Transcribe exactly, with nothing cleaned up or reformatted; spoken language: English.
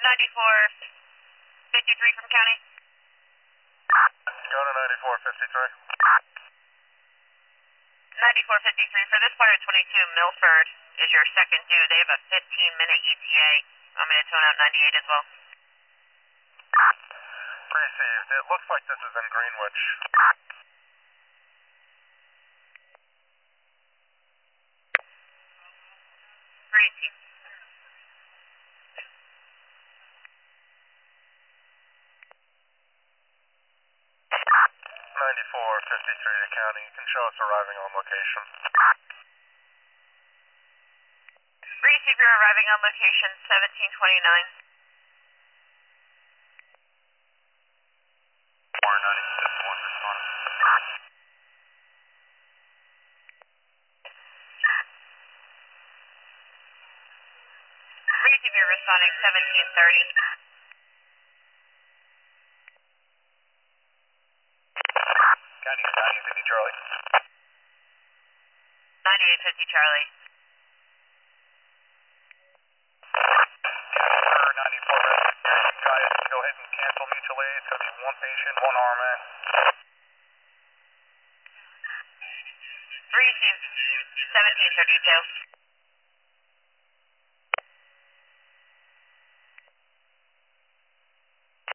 ninety-four fifty-three from county. Go to ninety-four fifty-three. ninety-four fifty-three, for this fire twenty-two, Milford is your second due. They have a fifteen minute E T A. I'm going to tone out ninety-eight as well. Received. It looks like this is in Greenwich. Received. ninety-four fifty-three to county. You can show us arriving on location. Received, you're arriving on location seventeen twenty-nine. four ninety-six one responding. Received, you're responding seventeen thirty. County ninety fifty Charlie. ninety-eight fifty Charlie. ninety-four you guys go ahead and cancel mutual aid. It's going to be one patient, one R M A. Received, seventeen thirty-two.